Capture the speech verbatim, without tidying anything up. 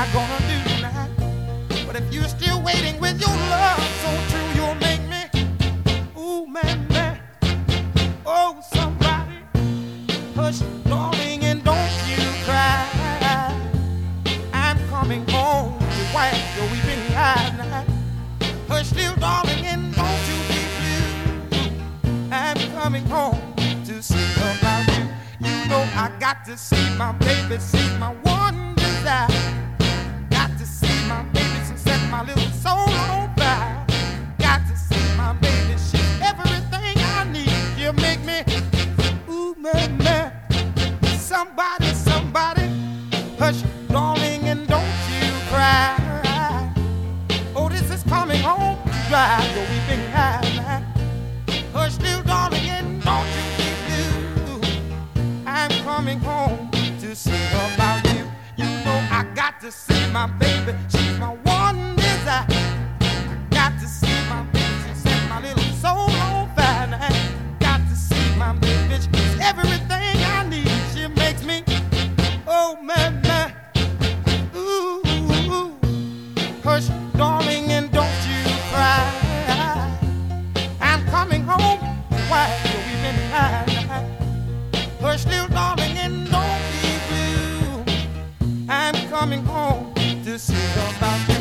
I gonna do tonight? But if you're still waiting with your love so true, you'll make me, ooh, man, man. Oh, somebody, hush, darling, and don't you cry. I'm coming home to wipe your weeping eyes now. Hush, little darling, and don't you be blue. I'm coming home to see about you. You know I got to see my baby, see my one desire. Got to see my baby, so set my little soul on fire. Got to see my baby, she's everything I need. You make me, ooh, man, man. Somebody, somebody, hush, darling, and don't you cry. Oh, this is coming home to dry your weeping eyes. Hush, little darling, and don't you be blue. I'm coming home to see about you. You know I got to see my baby, she's my one desire. Got to see my baby, she set my little soul on fire now. Got to see my baby, she's everything I need. She makes me, oh man, man, ooh, ooh, ooh. Hush, darling, and don't you cry. I'm coming home while you're weeping high. Hush, little darling, and don't be blue. I'm coming home to see about you.